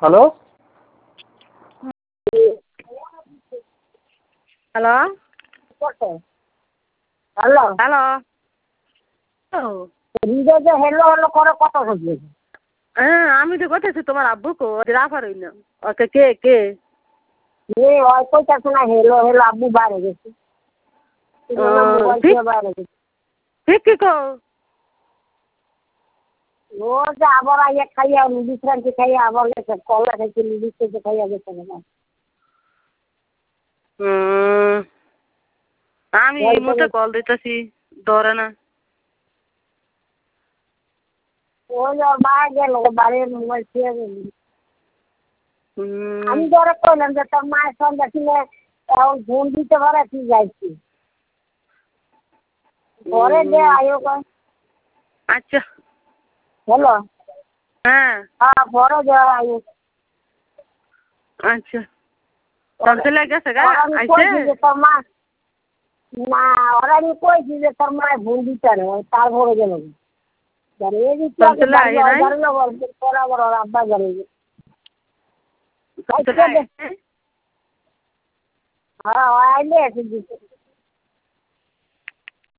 Hello hello hello hello হৃদয় যে hello hello করে কত হচ্ছে? হ্যাঁ আমি তো করতেছি তোমার আব্বু কো রাফার হইল ওকে কে কে ওই কইতাছে না হেলো হেলো আব্বু বাইরে গেছে মোবাইল ঠিক দিয়ে বাইরে গেছে। ঠিক কি কো ও যে আবার আইয়া খাইয়া বিশ্রান্তি খাইয়া আবার গেছে কলা খাইছে লুডিস খেতে খাইয়া গেছে না। আমি এই মুহূর্তে কল দিতেছি ধরে না। ওই ওর বাইরে গেল বাড়ির মোবাইল খেয়ে গেল। আমি ধরে কইলাম যে তোর মায়ের সন্ধ্যা ছিল এখন ফোন দিতে পারে তুই যাইছি ঘরে যে আয়ো আচ্ছা হ্যালো হ্যাঁ হ্যাঁ ঘরে যে আয়ো আচ্ছা চলে গেছে গা আইছে কইছি যে তোর মা না ওরা আমি কইছি যে তোর মায়ের ফোন দিতে রে তারপরে গেল আব্বা ঘরে হ্যাঁ আইলে